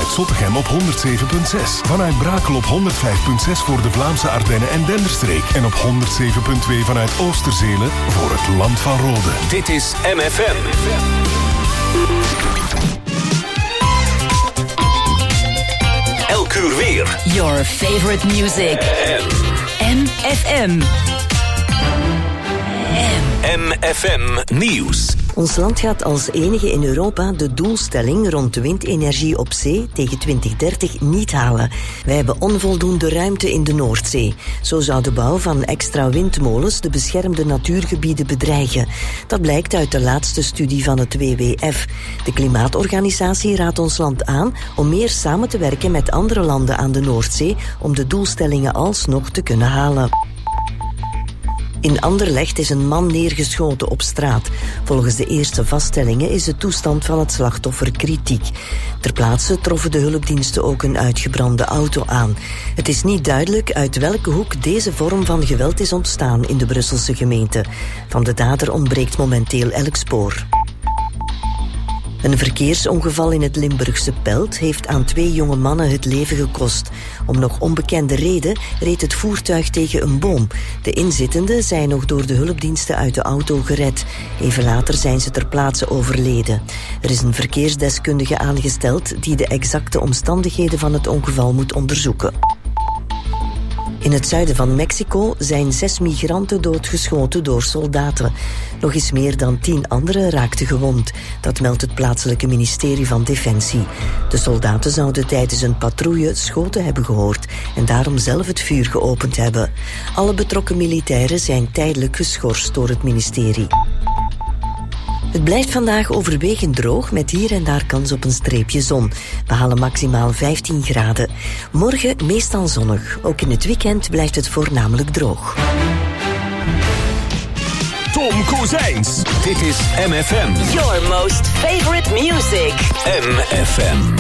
vanuit Zottegem op 107.6. Vanuit Brakel op 105.6 voor de Vlaamse Ardennen en Denderstreek. En op 107.2 vanuit Oosterzelen voor het Land van Rode. Dit is MFM. Elk uur weer. Your favorite music. MFM. MFM Nieuws. Ons land gaat als enige in Europa de doelstelling rond de windenergie op zee tegen 2030 niet halen. Wij hebben onvoldoende ruimte in de Noordzee. Zo zou de bouw van extra windmolens de beschermde natuurgebieden bedreigen. Dat blijkt uit de laatste studie van het WWF. De klimaatorganisatie raadt ons land aan om meer samen te werken met andere landen aan de Noordzee om de doelstellingen alsnog te kunnen halen. In Anderlecht is een man neergeschoten op straat. Volgens de eerste vaststellingen is de toestand van het slachtoffer kritiek. Ter plaatse troffen de hulpdiensten ook een uitgebrande auto aan. Het is niet duidelijk uit welke hoek deze vorm van geweld is ontstaan in de Brusselse gemeente. Van de dader ontbreekt momenteel elk spoor. Een verkeersongeval in het Limburgse Pelt heeft aan 2 jonge mannen het leven gekost. Om nog onbekende reden reed het voertuig tegen een boom. De inzittenden zijn nog door de hulpdiensten uit de auto gered. Even later zijn ze ter plaatse overleden. Er is een verkeersdeskundige aangesteld die de exacte omstandigheden van het ongeval moet onderzoeken. In het zuiden van Mexico zijn 6 migranten doodgeschoten door soldaten. Nog eens meer dan 10 anderen raakten gewond. Dat meldt het plaatselijke ministerie van Defensie. De soldaten zouden tijdens een patrouille schoten hebben gehoord en daarom zelf het vuur geopend hebben. Alle betrokken militairen zijn tijdelijk geschorst door het ministerie. Het blijft vandaag overwegend droog met hier en daar kans op een streepje zon. We halen maximaal 15 graden. Morgen meestal zonnig. Ook in het weekend blijft het voornamelijk droog. Tom Kozijns. Dit is MFM. Your most favorite music. MFM.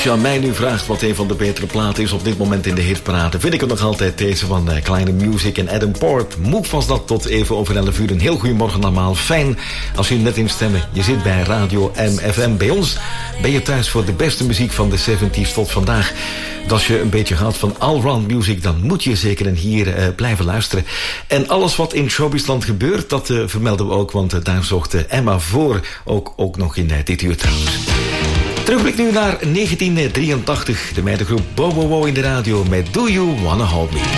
je aan mij nu vraagt wat een van de betere platen is op dit moment in de hitparade, vind ik het nog altijd deze van Kleine Music en Adam Port. Moek was dat tot even over 11 uur. Een heel goeiemorgen allemaal. Fijn als u net instemmen. Je zit bij Radio MFM. Bij ons ben je thuis voor de beste muziek van de 70s tot vandaag. Als je een beetje houdt van allround music, dan moet je zeker en hier blijven luisteren. En alles wat in showbizland gebeurt, dat vermelden we ook, want daar zocht Emma voor. Ook nog in dit uur trouwens. Terugblik nu naar 1983. De meidengroep Bobo in de radio met Do You Wanna Hold Me.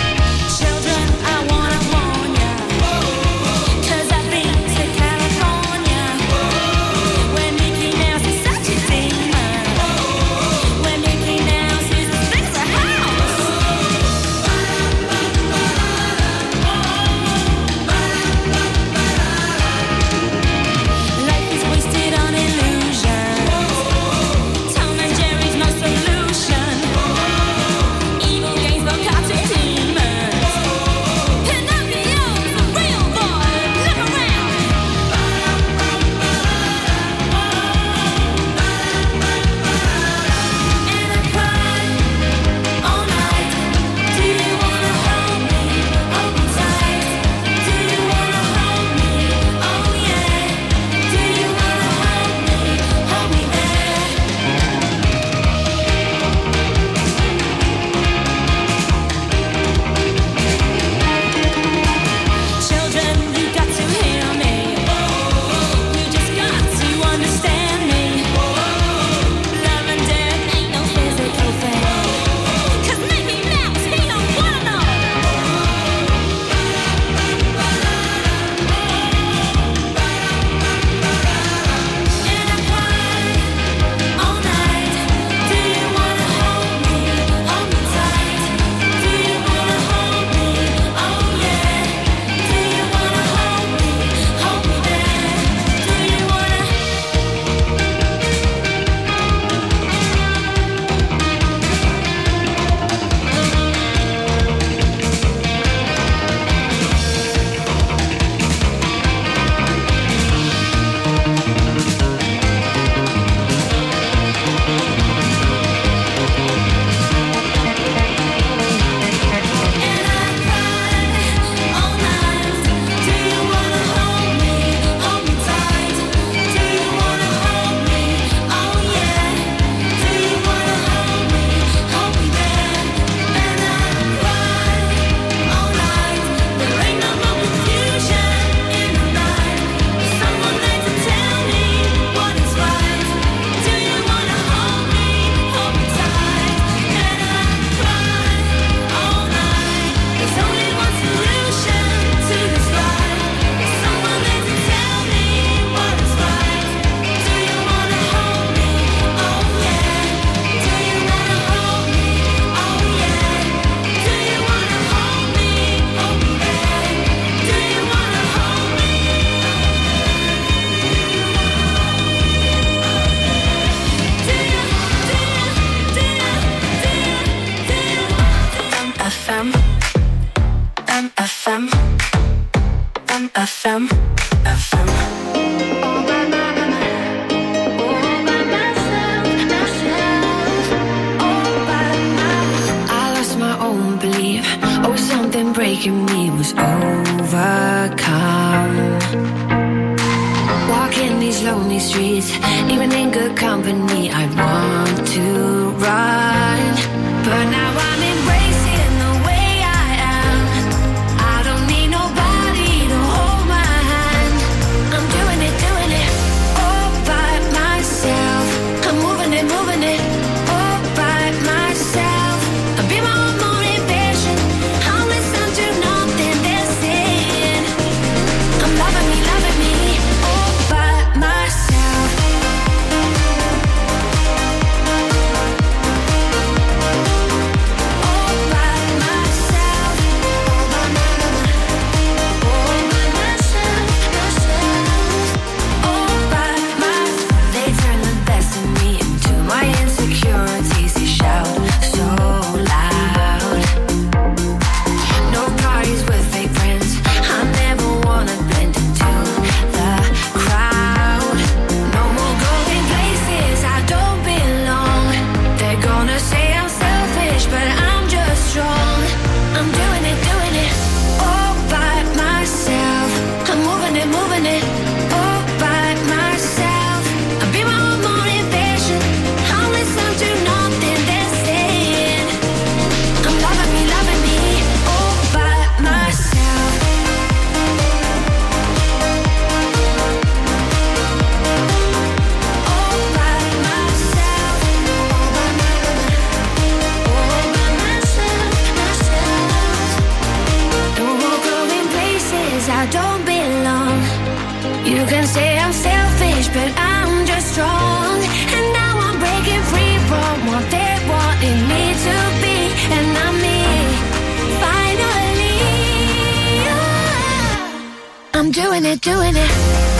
I'm doing it, doing it.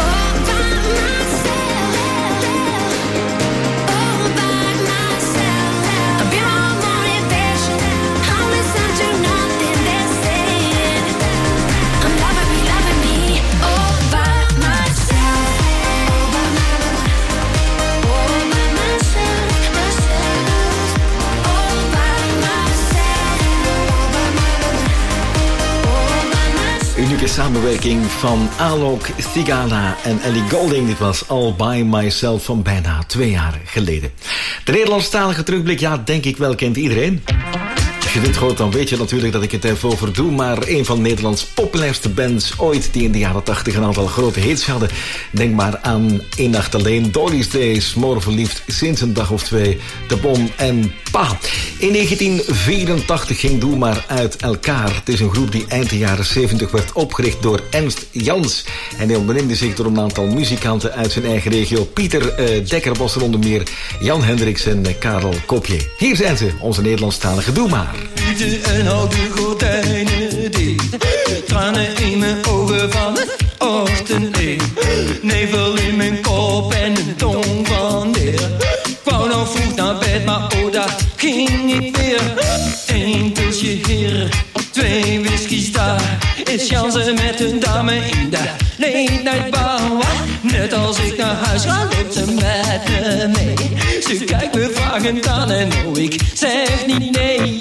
Unieke samenwerking van Alok Sigala en Ellie Goulding. Dit was All By Myself van bijna 2 jaar geleden. De Nederlandstalige terugblik, ja, denk ik wel kent iedereen. Als je dit hoort, dan weet je natuurlijk dat ik het even over doe. Maar een van Nederlands populairste bands ooit, die in de jaren 80 een aantal grote hits hadden. Denk maar aan Eén Nacht Alleen, Dolly's Days, Morgen Verliefd, Sinds een Dag of Twee, De Bom en Pa. In 1984 ging Doe Maar uit elkaar. Het is een groep die eind de jaren 70 werd opgericht door Ernst Jans. En hij omringde zich door een aantal muzikanten uit zijn eigen regio. Pieter Dekker was er onder meer, Jan Hendricks en Karel Kopje. Hier zijn ze, onze Nederlandstalige Doe Maar. En houd de gordijnen dicht. Tranen in mijn ogen van het ochtendlicht. Nevel in mijn kop en een tong van leer. Ik wou nog vroeg naar bed, maar oh, daar ging ik weer. 1 pilsje hier, 2 whiskies daar. Is Jansen met een dame in de late night bar. Net als ik naar huis ga, loopt ze met me mee. Ze kijkt me vragend aan en oh, ik zeg niet nee.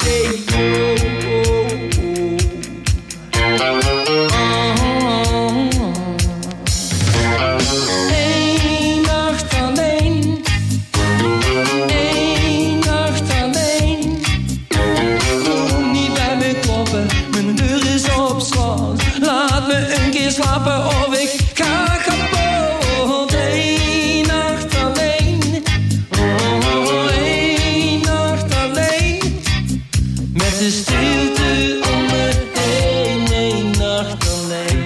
Eén nacht alleen. Eén nacht alleen. Kom niet bij me kloppen, mijn deur is op slot. Laat me een keer slapen of ik ga kapot. Eén nacht alleen. Oh, één nacht alleen. Met de stilte om me heen. Één nacht alleen.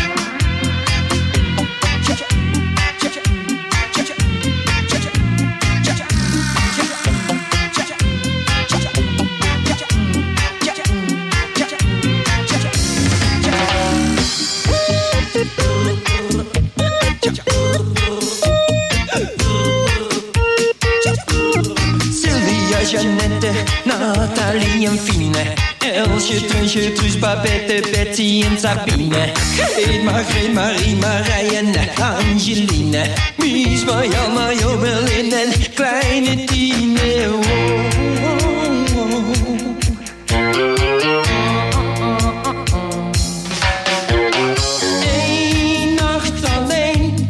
Sylvia, Jeannette, Nathalie en Fine. Elsje, Trunsje, Truus, Babette, Betsy en Sabine. Greet, Margreet, Marie, Marije en Angeline. Mies, Marjan, Mario, Berlin en kleine Tine. Oh, oh, oh. Eén nacht alleen.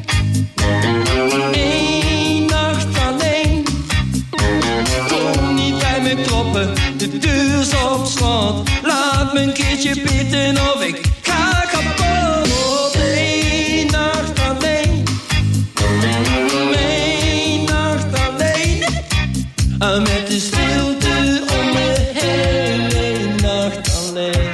Eén nacht alleen. Kom niet bij me kloppen, de deur is op slot. Laat me een keertje bidden of ik ga kapot. Eén nacht alleen. Eén nacht alleen. Met de stilte om me heen. Eén nacht alleen.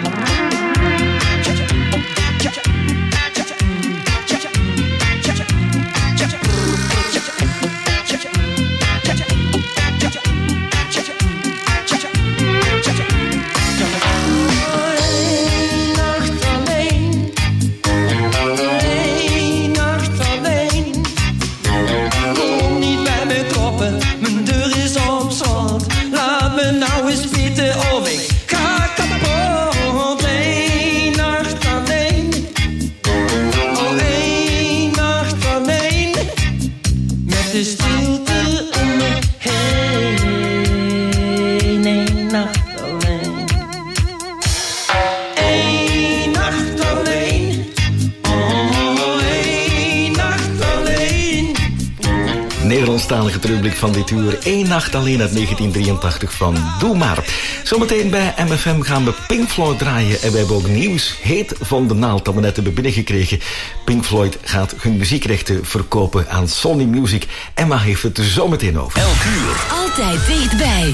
Nederlandstalige terugblik van dit uur. 1 nacht alleen uit 1983 van Doe Maar. Zometeen bij MFM gaan we Pink Floyd draaien. En we hebben ook nieuws heet van de naald dat we net hebben binnengekregen. Pink Floyd gaat hun muziekrechten verkopen aan Sony Music. Emma heeft het er zometeen over. Elk uur. Altijd dichtbij.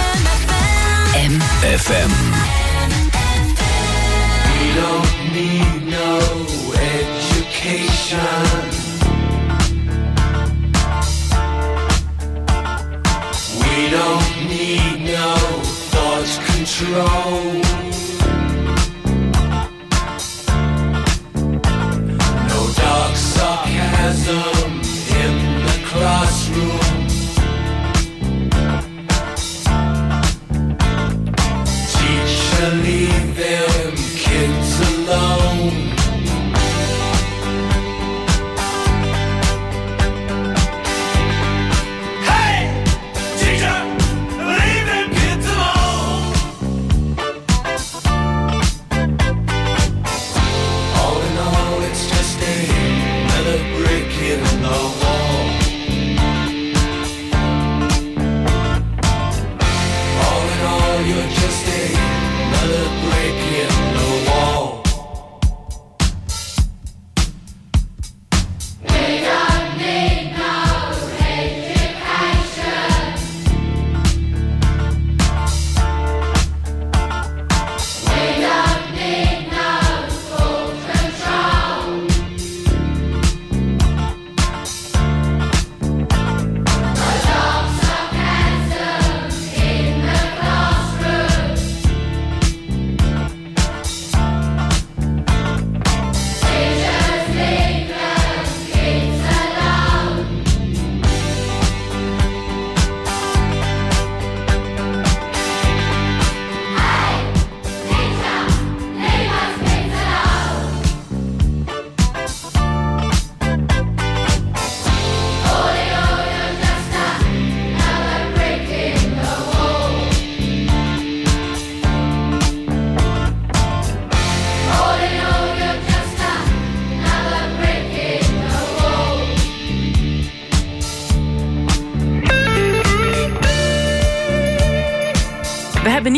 MFM. We don't need no education. We don't need no thought control.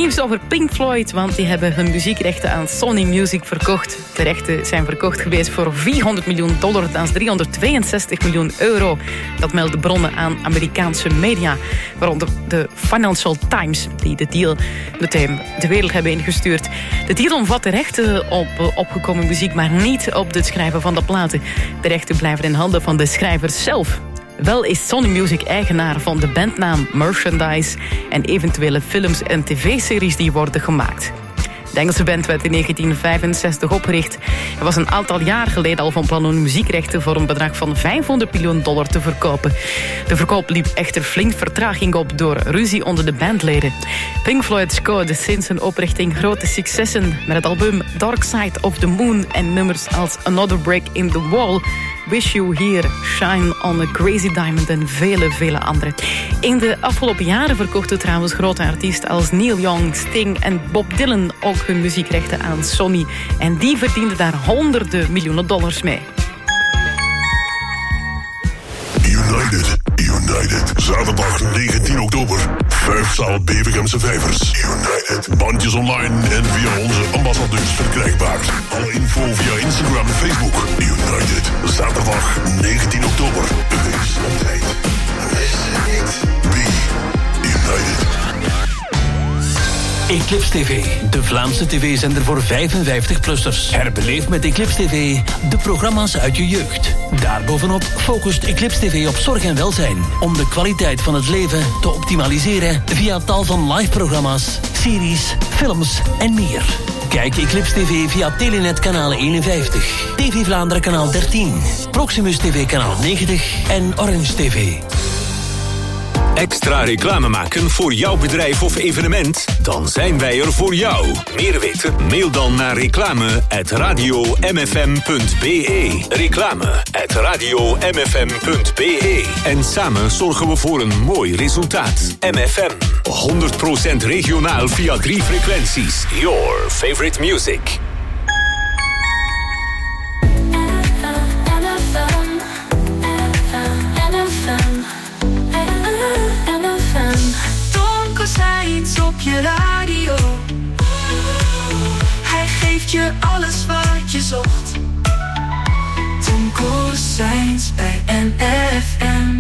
Nieuws over Pink Floyd, want die hebben hun muziekrechten aan Sony Music verkocht. De rechten zijn verkocht geweest voor $400 miljoen, dat is 362 miljoen euro. Dat melden bronnen aan Amerikaanse media, waaronder de Financial Times, die de deal meteen de wereld hebben ingestuurd. De deal omvat de rechten op opgekomen muziek, maar niet op het schrijven van de platen. De rechten blijven in handen van de schrijvers zelf. Wel is Sony Music eigenaar van de bandnaam, merchandise en eventuele films en tv-series die worden gemaakt. De Engelse band werd in 1965 opgericht. Er was een aantal jaar geleden al van plan om muziekrechten voor een bedrag van $500 miljoen te verkopen. De verkoop liep echter flink vertraging op door ruzie onder de bandleden. Pink Floyd scoorde sinds hun oprichting grote successen met het album Dark Side of the Moon en nummers als Another Break in the Wall, Wish You Here, Shine on a Crazy Diamond en vele andere. In de afgelopen jaren verkochten trouwens grote artiesten als Neil Young, Sting en Bob Dylan ook hun muziekrechten aan Sony. En die verdienden daar honderden miljoenen dollars mee. United. Zaterdag 19 oktober. 5-zaal Bevergemse Vijvers. United. Bandjes online en via onze ambassadeurs verkrijgbaar. Alle info via Instagram en Facebook. United. Zaterdag 19 oktober. Wees op tijd. Miss it. Be United. Eclipse TV, de Vlaamse tv-zender voor 55-plussers. Herbeleef met Eclipse TV de programma's uit je jeugd. Daarbovenop focust Eclipse TV op zorg en welzijn, om de kwaliteit van het leven te optimaliseren via tal van live-programma's, series, films en meer. Kijk Eclipse TV via Telenet kanaal 51, TV Vlaanderen kanaal 13, Proximus TV kanaal 90 en Orange TV. Extra reclame maken voor jouw bedrijf of evenement? Dan zijn wij er voor jou. Meer weten? Mail dan naar reclame@radiomfm.be. Reclame@radiomfm.be. En samen zorgen we voor een mooi resultaat. MFM. 100% regionaal via 3 frequenties. Your favorite music. Zei iets op je radio. Hij geeft je alles wat je zocht. Tom Kozijns bij NFM.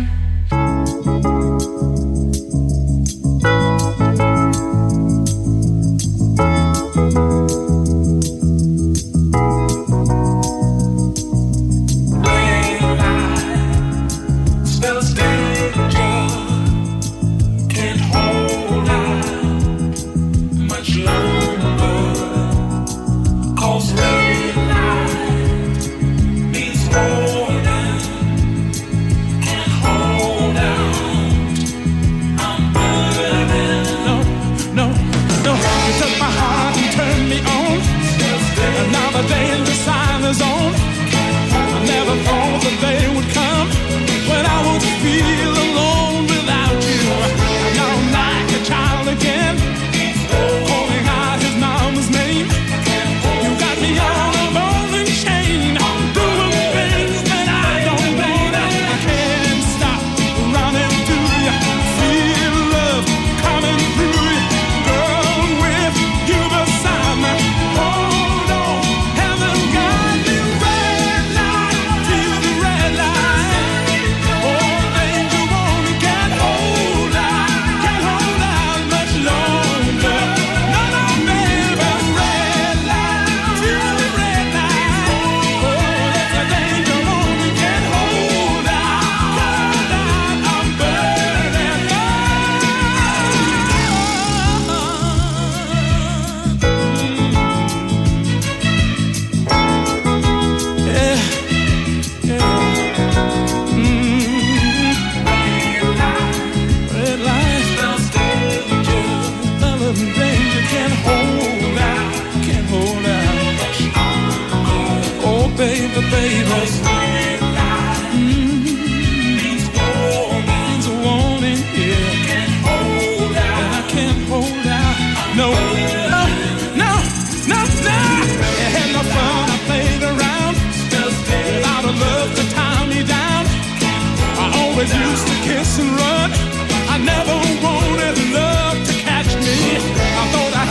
Used to kiss and run. I never wanted love to catch me. I thought I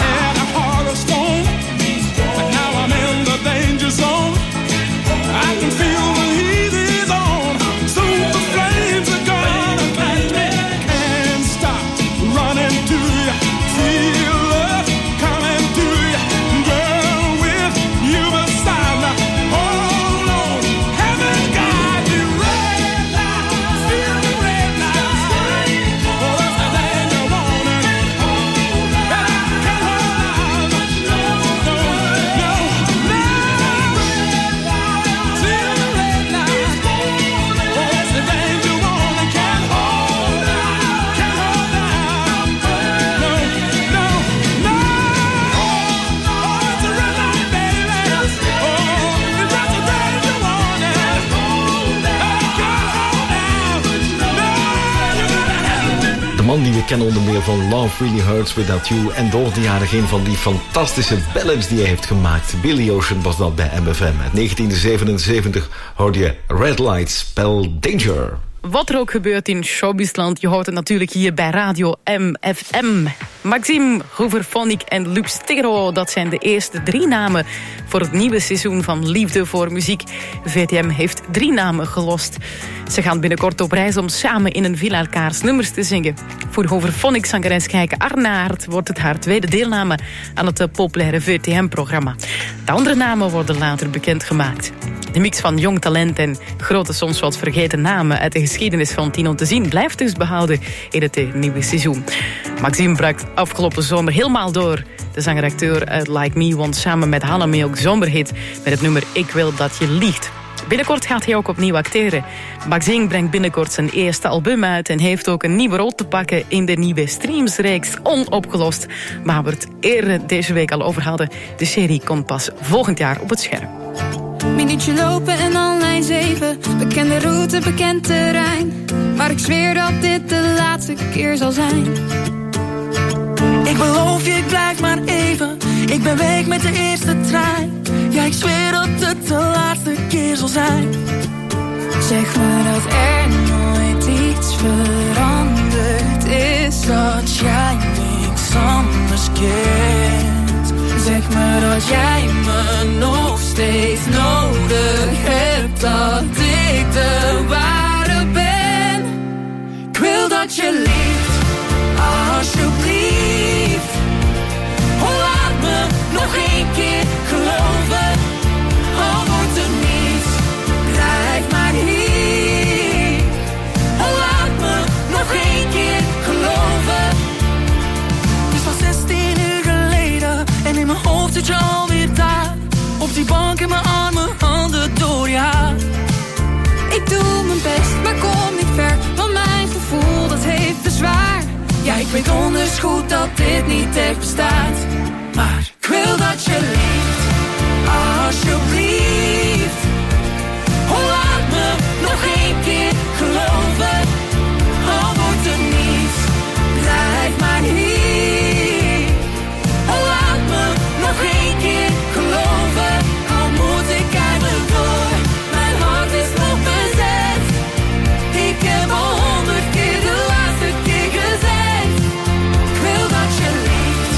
man die we kennen onder meer van Love Really Hurts Without You. En door de jaren heen van die fantastische ballads die hij heeft gemaakt. Billy Ocean was dat bij MFM. Uit 1977 hoorde je Red Lights Spell Danger. Wat er ook gebeurt in showbizland, je hoort het natuurlijk hier bij Radio MFM. Maxime, Hooverphonic en Lupstero, dat zijn de eerste 3 namen voor het nieuwe seizoen van Liefde voor Muziek. VTM heeft 3 namen gelost. Ze gaan binnenkort op reis om samen in een villa elkaars nummers te zingen. Voor Hooverphonic-zangeres Kijke Arnaert wordt het haar tweede deelname aan het populaire VTM-programma. De andere namen worden later bekendgemaakt. De mix van jong talent en grote, soms wat vergeten namen uit de geschiedenis van Tino te zien blijft dus behouden in het nieuwe seizoen. Maxime brak afgelopen zomer helemaal door. De zanger-acteur uit Like Me won samen met Hannah ook zomerhit met het nummer Ik Wil Dat Je Liegt. Binnenkort gaat hij ook opnieuw acteren. Maxime brengt binnenkort zijn eerste album uit en heeft ook een nieuwe rol te pakken in de nieuwe streamsreeks Onopgelost, waar we het eerder deze week al over hadden. De serie komt pas volgend jaar op het scherm. Minuutje lopen en al lijn 7. Bekende route, bekend terrein. Maar ik zweer dat dit de laatste keer zal zijn. Ik beloof je, ik blijf maar even. Ik ben weg met de eerste trein. Ja, ik zweer dat het de laatste keer zal zijn. Zeg me dat er nooit iets veranderd is. Dat jij niks anders kent. Zeg me dat jij me nog steeds nodig hebt. Dat ik de ware ben. Ik wil dat je liegt, alsjeblieft. Oh, laat me nog 1 keer geloven. Al wordt er niets, blijf maar hier. Oh, laat me nog 1 keer geloven. Het is al 16 uur geleden en in mijn hoofd zit je alweer daar. Op die bank in mijn armen, handen door je haar. Ik doe mijn best, maar kom niet ver. Want mijn gevoel, dat heeft bezwaar. Ja, ik weet donders goed dat dit niet echt bestaat. Maar ik wil dat je liegt, alsjeblieft. Oh, laat me nog 1 keer geloven. Al wordt er niets, blijf maar hier. Oh, laat me nog 1 keer geloven. Al moet ik eigenlijk door, mijn hart is nog bezet. Ik heb al 100 keer de laatste keer gezegd. Ik wil dat je liegt,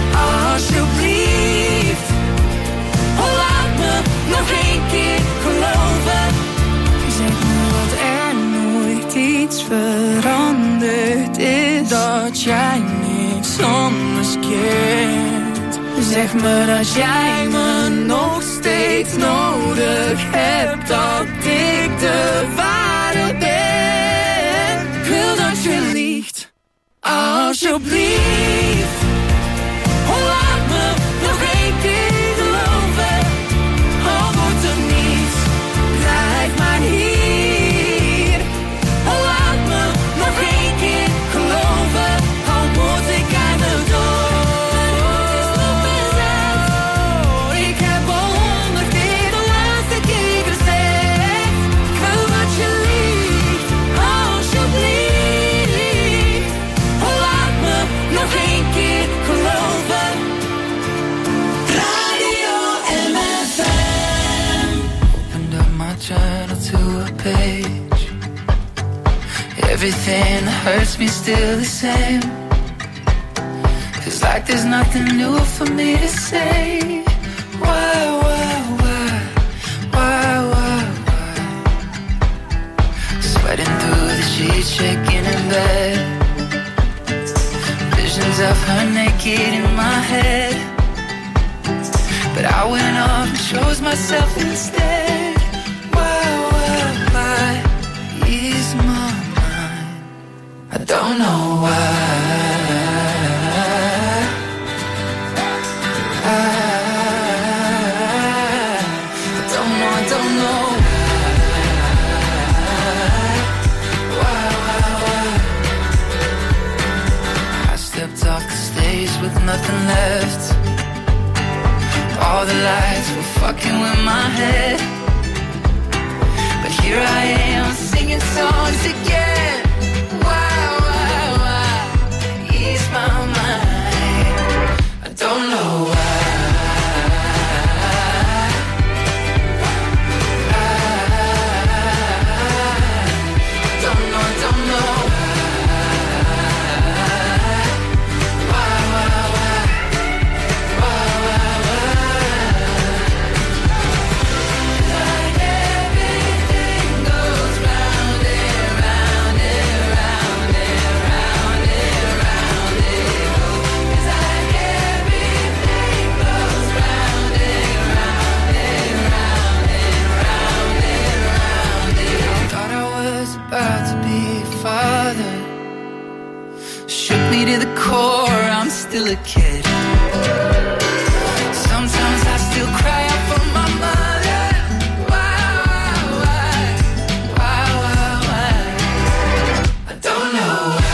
alsjeblieft. Oh, laat me nog 1 keer geloven. Zeg me dat er nooit iets veranderd is. Dat jij niks anders kent. Zeg me dat jij me nog steeds nodig hebt. Dat ik de ware ben. Ik wil dat je liegt, alsjeblieft. Oh, laat me nog 1 keer geloven. Al wordt er niets, blijf maar hier. Oh, laat me nog 1 keer geloven. Al moet ik aan de door. Het is nog bezet. Ik heb al 100 keer de laatste keer gezegd. Ik wil dat je liegt, alsjeblieft. Oh, laat me nog 1 keer geloven. Radio MFM. Opened up my journal to a page. Everything that hurts me still the same. Feels like there's nothing new for me to say. Why? Sweating through the sheets, shaking in bed. Visions of her naked in my head. But I went off and chose myself instead. Why ease my mind? I don't know why. I don't know why. I stepped off the stage with nothing left. All the lights were fucking with my head. But here I am singing songs again. Why? kid. Sometimes I still cry out for my mother. Why? I don't know why.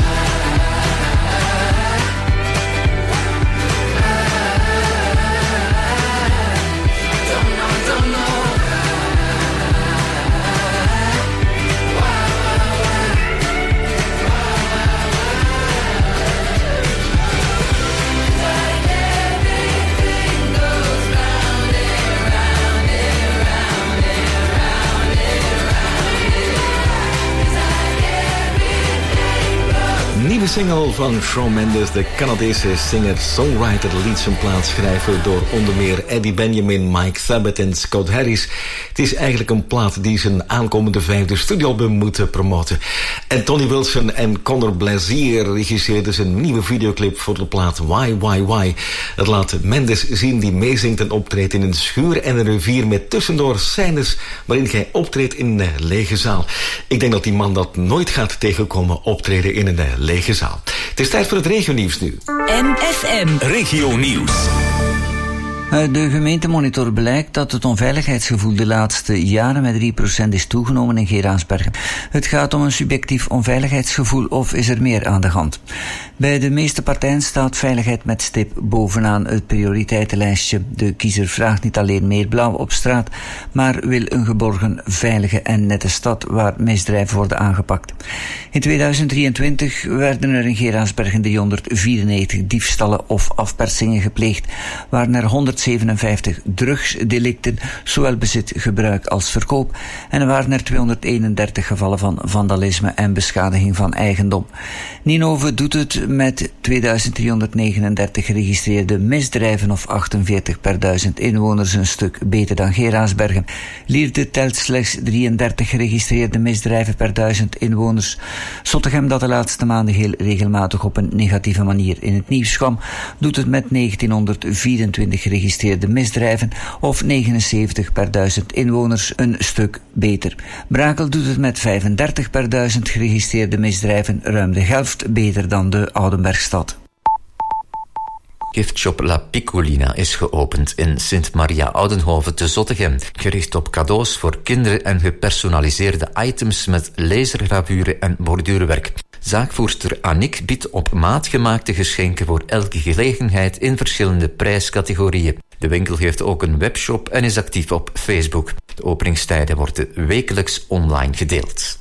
Nieuwe single van Shawn Mendes, de Canadese singer-songwriter, liet zijn plaats schrijven door onder meer Eddie Benjamin, Mike Sabbath en Scott Harris. Het is eigenlijk een plaat die zijn aankomende 5e studioalbum moet promoten. En Tony Wilson en Conor Blazier regisseerden zijn nieuwe videoclip voor de plaat Why. Het laat Mendes zien die meezingt en optreedt in een schuur en een rivier met tussendoor scènes waarin hij optreedt in een lege zaal. Ik denk dat die man dat nooit gaat tegenkomen, optreden in een lege zaal. Het is tijd voor het regionieuws nu. MFM Regionieuws. Uit de gemeentemonitor blijkt dat het onveiligheidsgevoel de laatste jaren met 3% is toegenomen in Geraardsbergen. Het gaat om een subjectief onveiligheidsgevoel of is er meer aan de hand? Bij de meeste partijen staat veiligheid met stip bovenaan het prioriteitenlijstje. De kiezer vraagt niet alleen meer blauw op straat, maar wil een geborgen, veilige en nette stad waar misdrijven worden aangepakt. In 2023 werden er in Geraardsbergen 394 diefstallen of afpersingen gepleegd, waren er 157 drugsdelicten, zowel bezit, gebruik als verkoop, en er waren er 231 gevallen van vandalisme en beschadiging van eigendom. Ninove doet het met 2339 geregistreerde misdrijven of 48 per 1000 inwoners een stuk beter dan Geraardsbergen. Lierde telt slechts 33 geregistreerde misdrijven per 1000 inwoners. Zottegem, dat de laatste maanden heel regelmatig op een negatieve manier in het nieuws kwam, doet het met 1924 geregistreerde misdrijven of 79 per 1000 inwoners een stuk beter. Brakel doet het met 35 per 1000 geregistreerde misdrijven, ruim de helft beter dan de Oudenbergstad. Giftshop La Piccolina is geopend in Sint-Maria-Oudenhoven te Zottegem, gericht op cadeaus voor kinderen en gepersonaliseerde items met lasergravure en borduurwerk. Zaakvoerster Annick biedt op maat gemaakte geschenken voor elke gelegenheid in verschillende prijscategorieën. De winkel heeft ook een webshop en is actief op Facebook. De openingstijden worden wekelijks online gedeeld.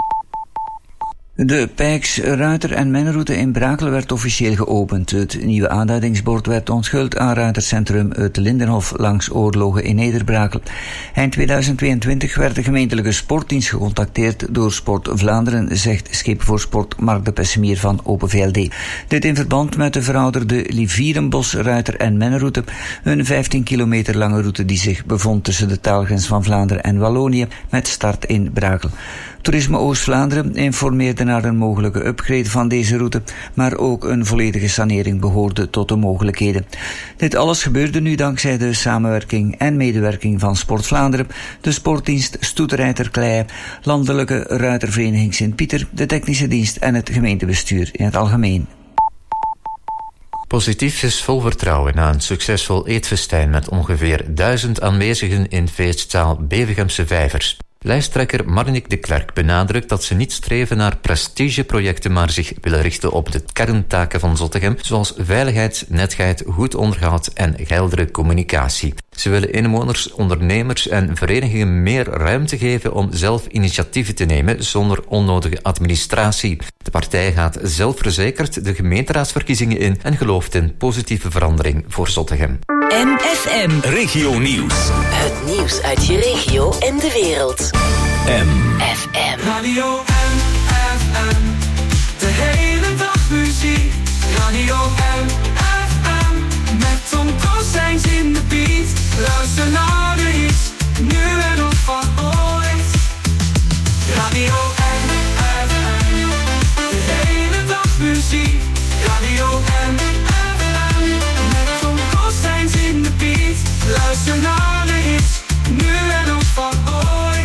De Pijks Ruiter- en Menroute in Brakel werd officieel geopend. Het nieuwe aanduidingsbord werd onthuld aan Ruitercentrum het Lindenhof langs Oorlogen in Neder-Brakel. Eind 2022 werd de gemeentelijke sportdienst gecontacteerd door Sport Vlaanderen, zegt Schip voor Sport Mark de Pessemier van Open VLD. Dit in verband met de verouderde Livierenbos Ruiter- en Menroute, een 15 kilometer lange route die zich bevond tussen de taalgrens van Vlaanderen en Wallonië, met start in Brakel. Toerisme Oost-Vlaanderen informeerde naar een mogelijke upgrade van deze route, maar ook een volledige sanering behoorde tot de mogelijkheden. Dit alles gebeurde nu dankzij de samenwerking en medewerking van Sport Vlaanderen, de sportdienst Stoeterij ter Kleije, Landelijke Ruitervereniging Sint-Pieter, de technische dienst en het gemeentebestuur in het algemeen. Positief is vol vertrouwen na een succesvol eetfestijn met ongeveer 1000 aanwezigen in feestzaal Bevegemse Vijvers. Lijsttrekker Marnik de Klerk benadrukt dat ze niet streven naar prestigeprojecten, maar zich willen richten op de kerntaken van Zottegem, zoals veiligheid, netheid, goed onderhoud en heldere communicatie. Ze willen inwoners, ondernemers en verenigingen meer ruimte geven om zelf initiatieven te nemen zonder onnodige administratie. De partij gaat zelfverzekerd de gemeenteraadsverkiezingen in en gelooft in positieve verandering voor Zottegem. MFM Regionieuws. Het nieuws uit je regio en de wereld. MFM Radio MFM. De hele dag muziek. Radio MFM. Met Tom Kostijns in de beat. Luister naar de hits. Nu en nog van ooit. Radio MFM. De hele dag muziek. Radio MFM. Met Tom Kostijns in de beat. Luister naar de hits. Nu en nog van ooit.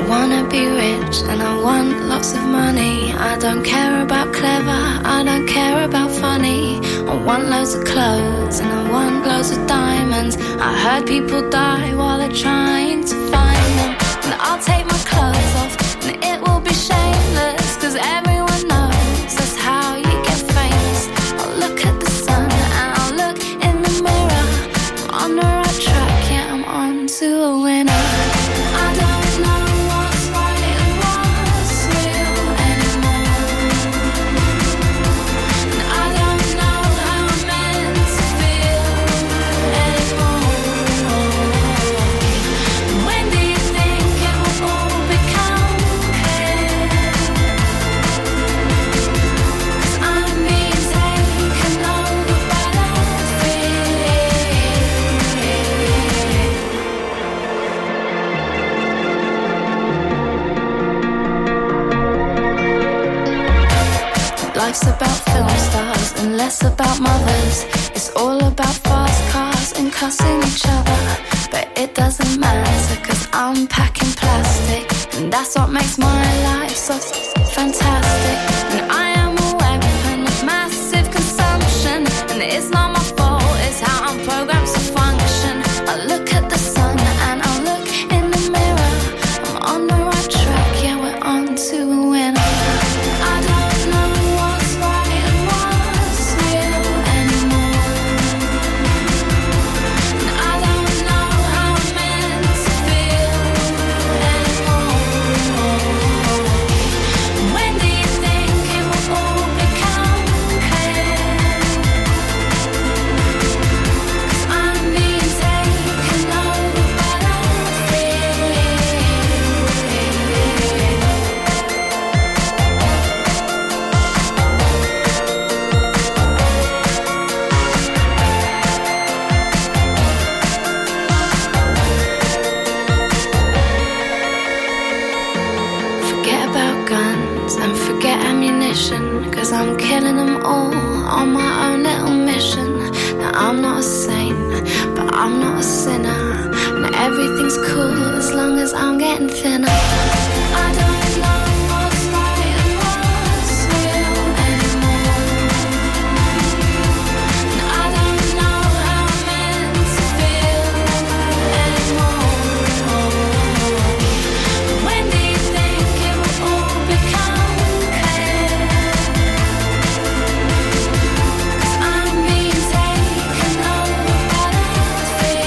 wanna be rich and I want lots of money. I don't care about clever, I don't care about funny. I want loads of clothes and I want loads of diamonds. I heard people die while they're trying to find them. And I'll take my clothes off and it will be shameless, 'cause everyone knows that's how you get famous. I'll look at the sun and I'll look in the mirror. I'm on the right track, yeah, I'm on to a winner. I don't know what's right and what's real anymore. And I don't know how I'm meant to feel anymore. When do you think it will all become clear? 'Cause I'm being taken over by that fear. Life's about film stars and less about mothers. It's all about fast cars and cussing each other. But it doesn't matter, 'cause I'm packing plastic, and that's what makes my life so fantastic. And I am a weapon of massive consumption, and it's not my fault, it's how I'm programmed to function. I look at the sun and I look in the mirror. I'm on the right track, yeah, we're on to a winner. I don't know what's right and what's real anymore. And I don't know how I'm meant to feel anymore. When do you think it will all become clear? 'Cause I'm being taken over by that fear. Forget about guns and forget ammunition, 'cause I'm killing them all on my own little mission. Now I'm not a saint, but I'm not a sinner, and everything's cool as long as I'm getting thinner. I don't know what's right and what's real anymore. And I don't know how I'm meant to feel anymore. When do you think it will all become clear? 'Cause I'm being taken over by that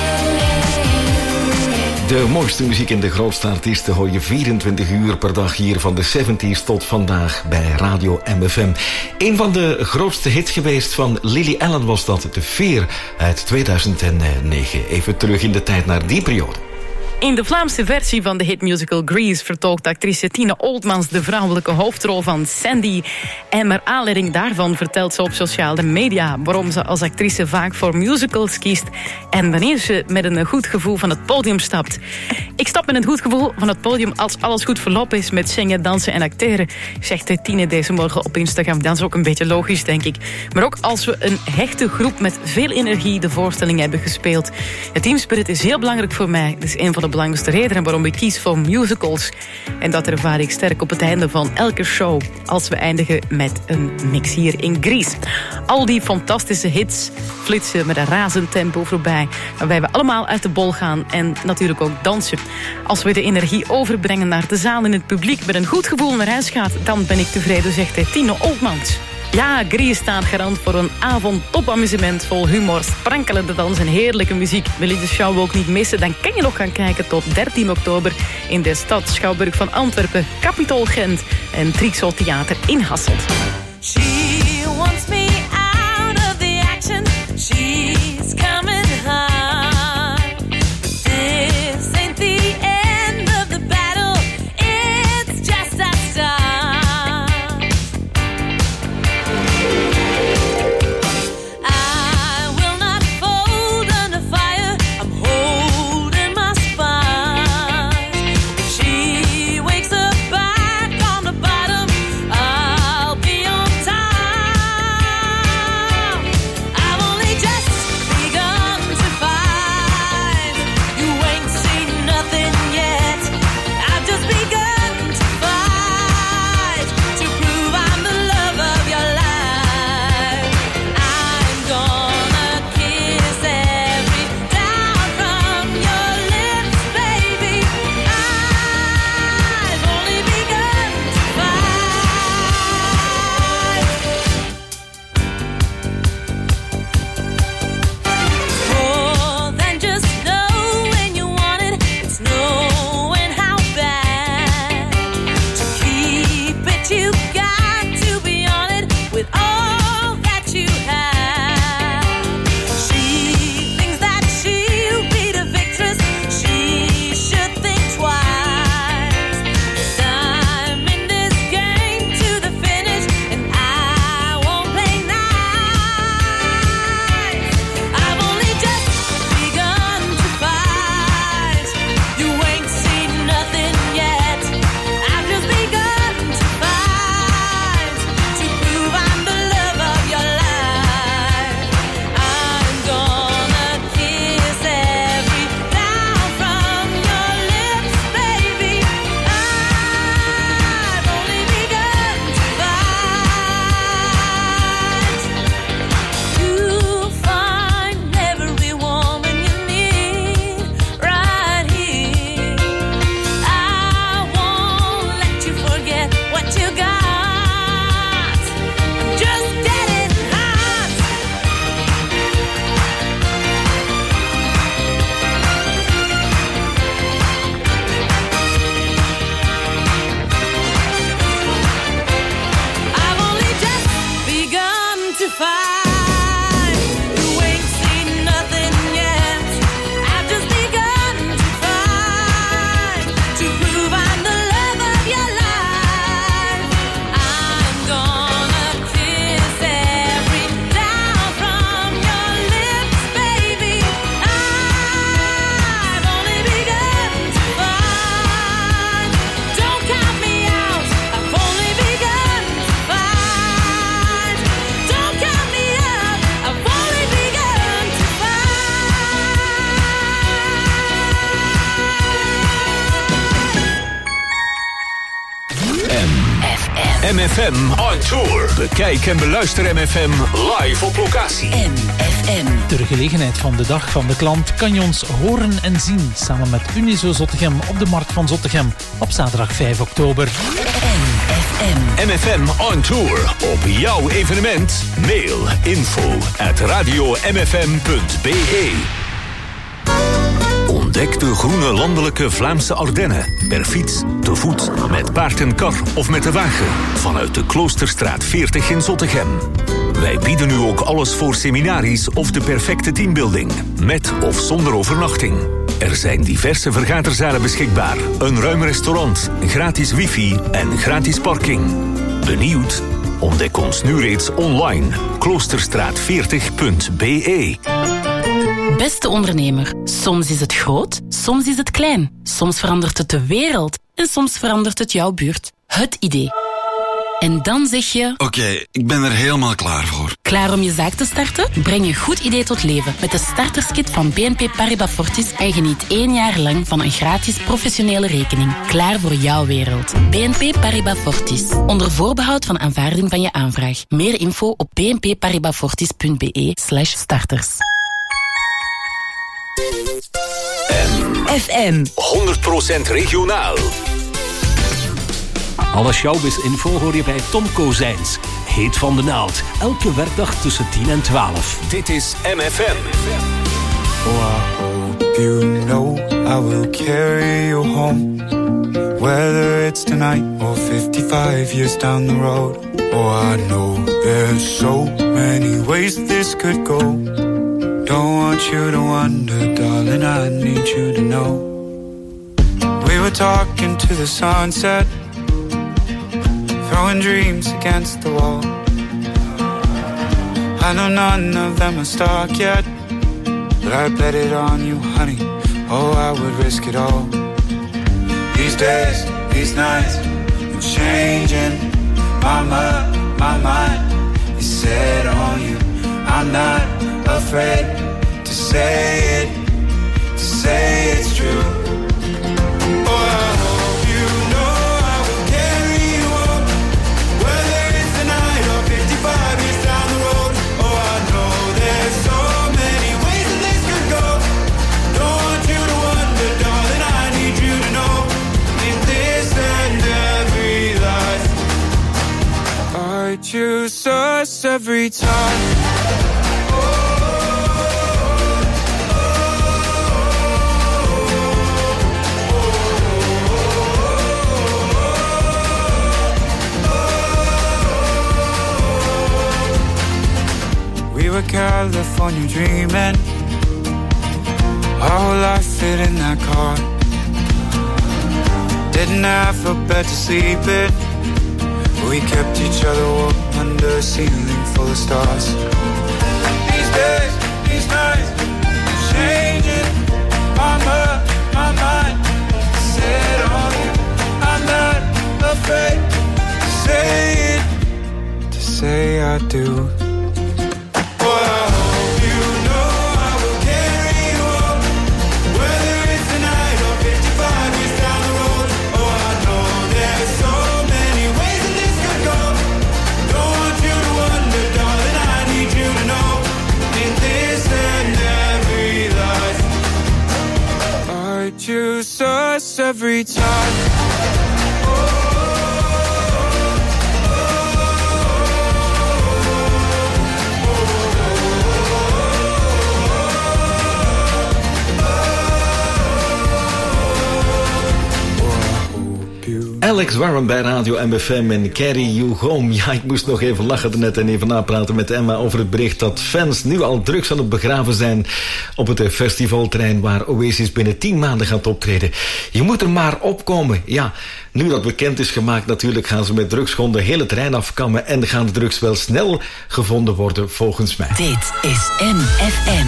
fear. De mooiste muziek en de grootste artiesten hoor je 24 uur per dag hier van de 70s tot vandaag bij Radio MFM. Een van de grootste hits geweest van Lily Allen was dat, De Veer uit 2009. Even terug in de tijd naar die periode. In de Vlaamse versie van de hitmusical Grease vertolkt actrice Tine Oldmans de vrouwelijke hoofdrol van Sandy. En naar aanleiding daarvan vertelt ze op sociale media waarom ze als actrice vaak voor musicals kiest en wanneer ze met een goed gevoel van het podium stapt. Ik stap met een goed gevoel van het podium als alles goed verlopen is met zingen, dansen en acteren, zegt Tine deze morgen op Instagram. Dat is ook een beetje logisch, denk ik. Maar ook als we een hechte groep met veel energie de voorstelling hebben gespeeld. Het teamspirit is heel belangrijk voor mij. Het is een van de belangrijkste redenen waarom ik kies voor musicals. En dat ervaar ik sterk op het einde van elke show als we eindigen met een mix hier in Grease. Al die fantastische hits flitsen met een razend tempo voorbij, waarbij we allemaal uit de bol gaan en natuurlijk ook dansen. Als we de energie overbrengen naar de zaal en het publiek met een goed gevoel naar huis gaat, dan ben ik tevreden, zegt Tine Oldmans. Ja, Grease staat garant voor een avond topamusement vol humor, sprankelende dans en heerlijke muziek. Wil je de show ook niet missen, dan kan je nog gaan kijken tot 13 oktober in de stad Schouwburg van Antwerpen, Capitol Gent en Trixo Theater in Hasselt. She wants me out of the action. She's coming home. This ain't the end of the battle. It's just a start. I will not fold under fire. I'm holding my spine. She wakes up back on the bottom. I'll be on top. MFM on tour. Bekijk en beluister MFM live op locatie. MFM. Ter gelegenheid van de Dag van de Klant kan je ons horen en zien samen met Unizo Zottegem op de Markt van Zottegem op zaterdag 5 oktober. MFM on tour. Op jouw evenement. Mail info@radiomfm.be. Ontdek de groene landelijke Vlaamse Ardennen. Per fiets, te voet, met paard en kar of met de wagen. Vanuit de Kloosterstraat 40 in Zottegem. Wij bieden nu ook alles voor seminaries of de perfecte teambuilding. Met of zonder overnachting. Er zijn diverse vergaderzalen beschikbaar. Een ruim restaurant, gratis wifi en gratis parking. Benieuwd? Ontdek ons nu reeds online. Kloosterstraat40.be. Beste ondernemer, soms is het groot, soms is het klein. Soms verandert het de wereld en soms verandert het jouw buurt. Het idee. En dan zeg je... Oké, ik ben er helemaal klaar voor. Klaar om je zaak te starten? Breng je goed idee tot leven met de starterskit van BNP Paribas Fortis en geniet 1 jaar lang van een gratis professionele rekening. Klaar voor jouw wereld. BNP Paribas Fortis. Onder voorbehoud van aanvaarding van je aanvraag. Meer info op bnpparibasfortis.be/starters. FM 100% regionaal. Alle showbiz-info hoor je bij Tom Kozijns. Heet van de naald. Elke werkdag tussen 10 en 12. Dit is MFM. Oh, I hope you know I will carry you home. Whether it's tonight or 55 years down the road. Oh, I know there's so many ways this could go. Don't want you to wonder, darling, I need you to know. We were talking to the sunset, throwing dreams against the wall. I know none of them are stuck yet, but I bet it on you, honey. Oh, I would risk it all. These days, these nights, I'm changing my mind is set on you. I'm not afraid to say it's true. Oh, I hope you know I will carry you home. Whether it's tonight or 55 years down the road. Oh, I know there's so many ways that this could go. Don't want you to wonder, darling, I need you to know. In this and every life, I choose us every time. We were California dreaming, our whole life fit in that car. Didn't have a bed to sleep in, we kept each other warm under a ceiling full of stars. These days, these nights, changing my mind, set on you. I'm not afraid to say it, to say I do. Choose us every time. Alex Warren bij Radio MFM en Carry You Home. Ja, ik moest nog even lachen net en even napraten met Emma over het bericht dat fans nu al drugs aan het begraven zijn op het festivalterrein waar Oasis binnen 10 maanden gaat optreden. Je moet er maar opkomen. Ja, nu dat bekend is gemaakt natuurlijk gaan ze met drugsgronden het hele terrein afkammen en gaan de drugs wel snel gevonden worden volgens mij. Dit is MFM.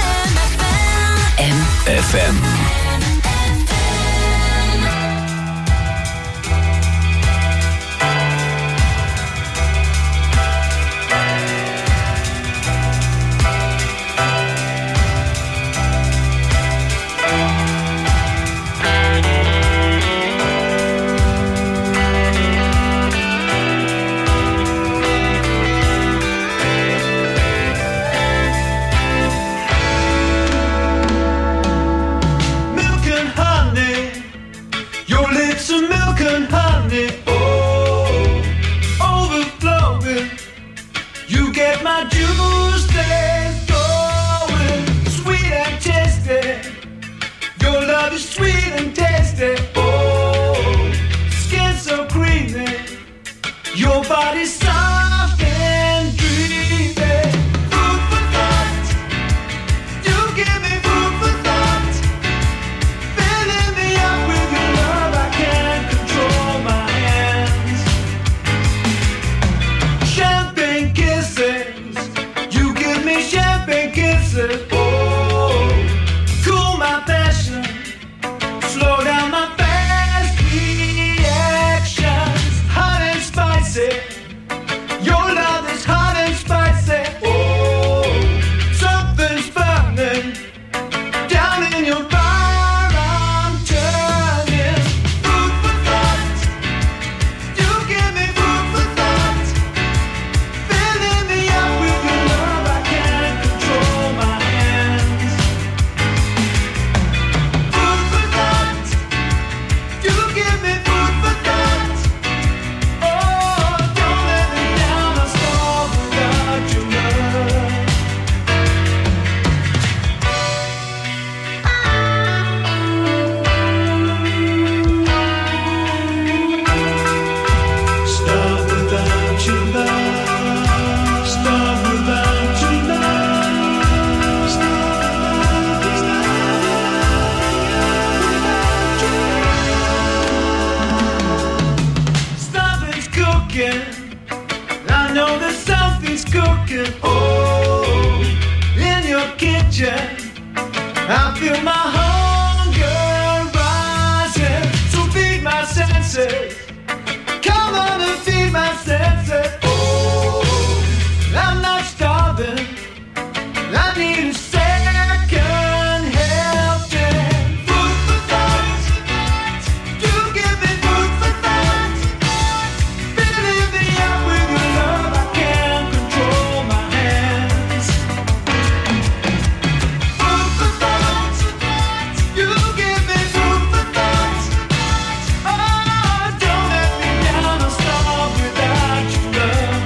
MFM. get some milk and honey, oh, overflowing. You get my juice that's going, sweet and tasty. Your love is sweet and tasty, oh, skin so creamy. Your body's soft and dreamy. Food for thought. You give me food for thought. Filling me up with your love, I can't control my hands. Champagne kisses. You give me champagne kisses. Oh, cool my passion. Slow down my fast reactions. Hot and spicy. Your love is hot and spicy. Oh, something's burning down in your fire. I'm turning. Food for thought. You give me food for thought. Filling me up with your love, I can't control my hands. Food for thought. You give me food for thought. Oh, don't let me down, I'll starve without your love. Starve without your love. Starve without your love. Starve Something's cooking. I know that something's cooking. Oh, in your kitchen, I feel my hunger rising. So feed my senses. Come on and feed my senses. Oh, I'm not starving. I need a second helping. Food for thought. You give me food for thought. Filling me up with your love, I can't control my hands. Food for thought. You give me food for thought. Oh, don't let me down, I'll starve without your love.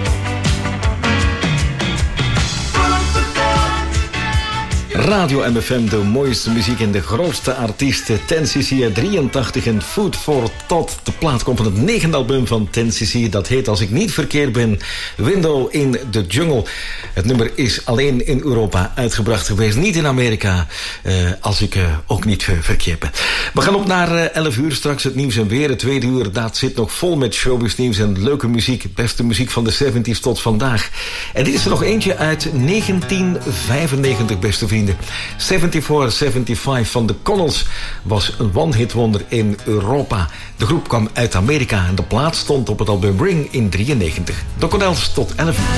Food for thought. Radio MFM, de mooiste muziek en de grootste artiesten. 10cc 83 en Food for Thought. De plaat komt van het 9e album van 10cc. Dat heet, als ik niet verkeerd ben, Window in the Jungle. Het nummer is alleen in Europa uitgebracht geweest. Niet in Amerika, als ik ook niet verkeerd ben. We gaan op naar 11 uur. Straks het nieuws en weer. Het tweede uur, dat zit nog vol met showbiz nieuws en leuke muziek. Beste muziek van de 70s tot vandaag. En dit is er nog eentje uit 1995, beste vrienden. 74-75 van de Connells was een one-hit wonder in Europa. De groep kwam uit Amerika en de plaat stond op het album Ring in 93. De Connells tot 11 uur.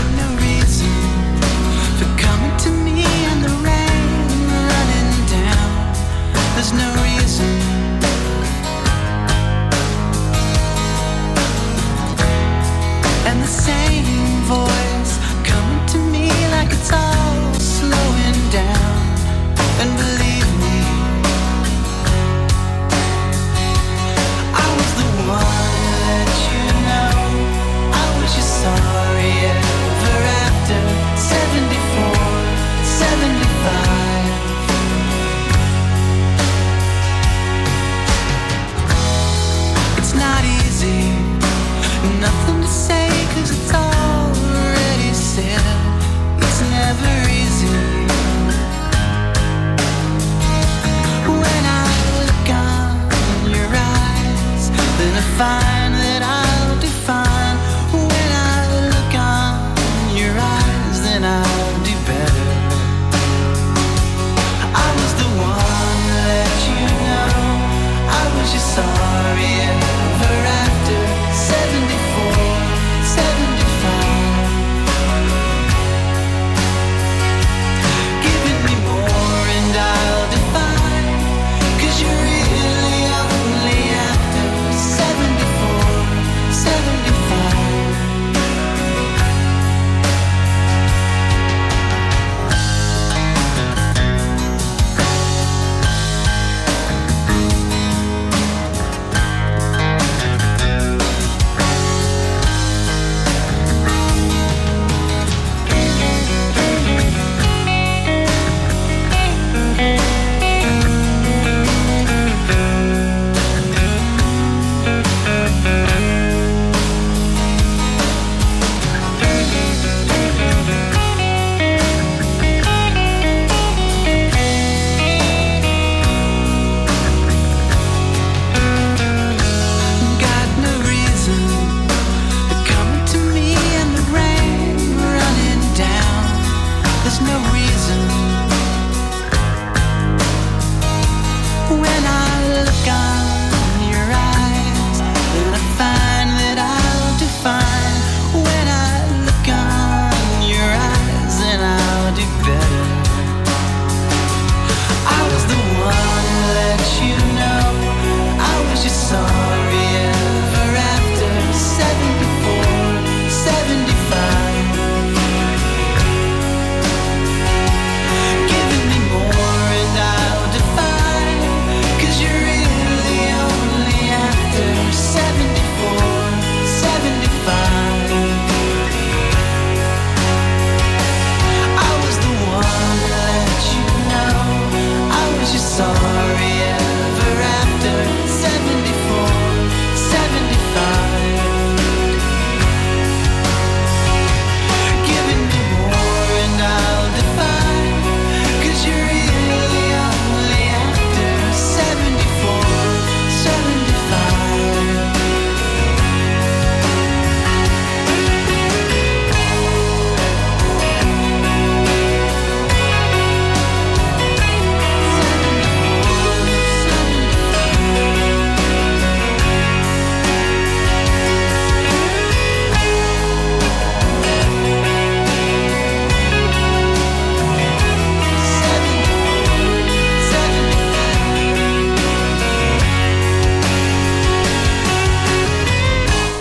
Find that I'll define when I look on your eyes, then I'll do better. I was the one that you know. I was just sorry ever after 74, 75. Giving me more and I'll define, 'cause you're really only after 74.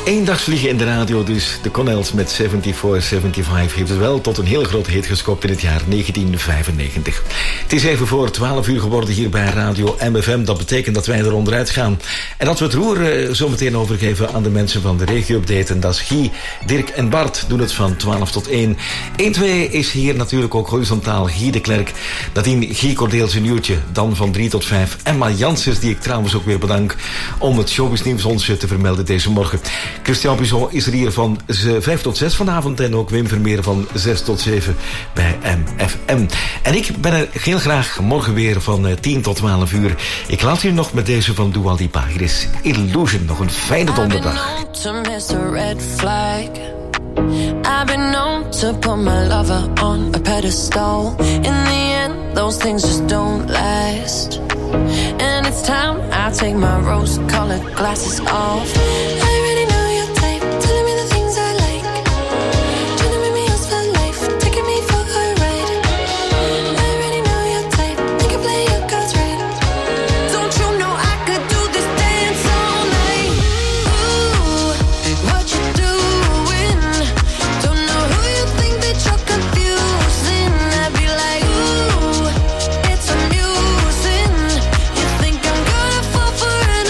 Eendagsvliegen in de radio dus. De Connells met 7475 heeft het wel tot een heel grote hit geschopt in het jaar 1995. Het is even voor 12 uur geworden hier bij Radio MFM. Dat betekent dat wij er onderuit gaan. En dat we het roer zo meteen overgeven aan de mensen van de regio-update. En dat is Guy, Dirk en Bart doen het van 12 tot 1. 1-2 is hier natuurlijk ook horizontaal Guy de Klerk. Nadien Guy Cordeels een uurtje. Dan van 3 tot 5 Emma Janssens, die ik trouwens ook weer bedank om het showbiznieuws ons te vermelden deze morgen. Christian Pizot is er hier van 5 tot 6 vanavond en ook Wim Vermeer van 6 tot 7 bij MFM. En ik ben er heel graag morgen weer van 10 tot 12 uur. Ik laat u nog met deze van Dua Lipa. Hier is Illusion. Nog een fijne donderdag. I've been known to put my lover on a pedestal. In the end, those things just don't last. And it's time I take my rose-colored glasses off. I already know your type, telling me the things I like. Trying to make me yours for life, taking me for a ride. I already know your type, think I play your cards right. Don't you know I could do this dance all night? Ooh, what you doing? Don't know who you think that you're confusing. I'd be like, ooh, it's amusing. You think I'm gonna fall for an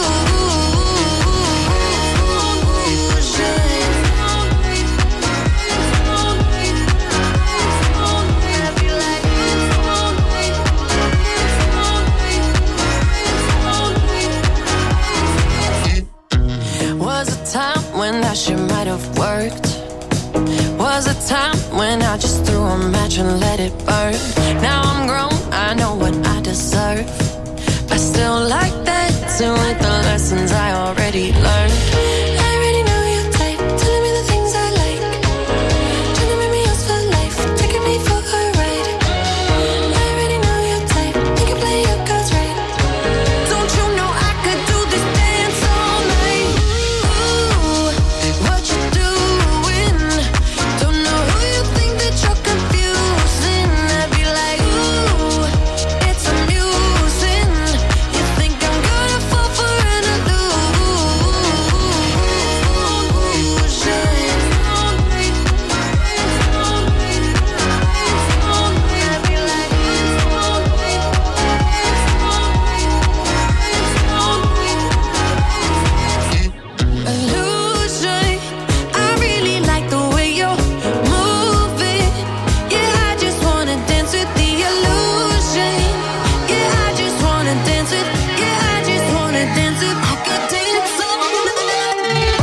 illusion? Was a time when that shit might have worked. Was a time when I just threw a match and let it burn. Now I'm grown, I know what I deserve. I still like dancing with the lessons I already learned. I already know your type, telling me the things I like. Trying to make me yours for life, taking me for a ride. I already know your type, think you play your cards right. Don't you know I could do this dance all night? Ooh, what you doing? Don't know who you think that you're confusing. I'd be like, ooh, it's amusing. You think I'm gonna fall for an illusion. I really like the way you're moving. Yeah, I just wanna dance with the illusion. Yeah, I just wanna dance with. Yeah, I just wanna dance with. I could dance all night.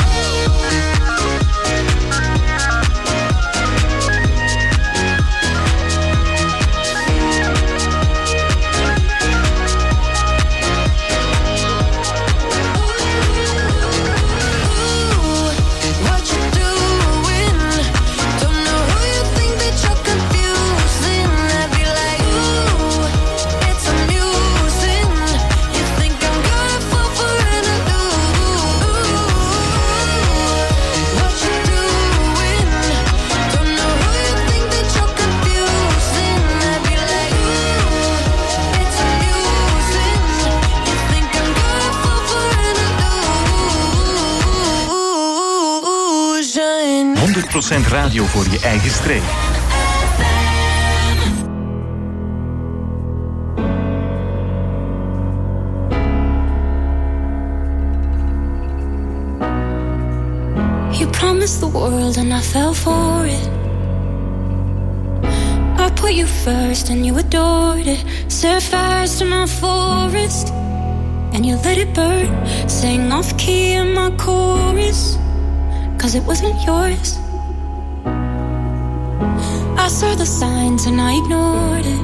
What you doing? Don't know who you think that you're confusing. I'd be like, ooh, it's amusing. You think I'm gonna fall for an illusion? What you doing? Don't know who you think that you're confusing. I'd be like, ooh, it's amusing. You think I'm gonna fall for an illusion? 100% radio voor je eigen streek. You promised the world and I fell for it. I put you first and you adored it. Set fires to my forest and you let it burn. Sang off key in my chorus, 'cause it wasn't yours. I saw the signs and I ignored it.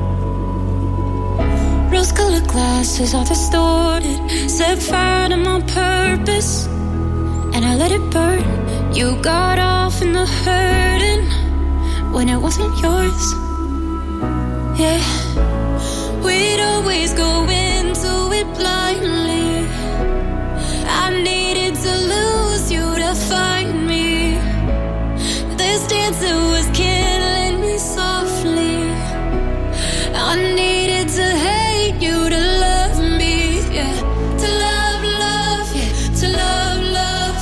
Rose-colored glasses are distorted. Set fire to my purpose and I let it burn. You got off in the hurting when it wasn't yours. Yeah, we'd always go into it blindly. I needed to lose you to find me. This dancer was killing me softly. I needed to hate you to love me, yeah. To love, yeah. To love,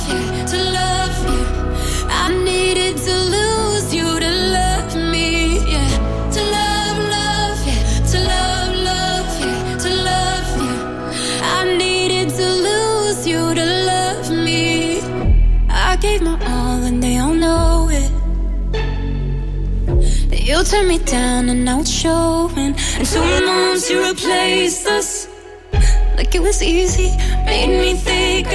you to love me. I gave my all and they all know it. You turned me down and now it's showing. And 2 months you replaced us like it was easy. Made me think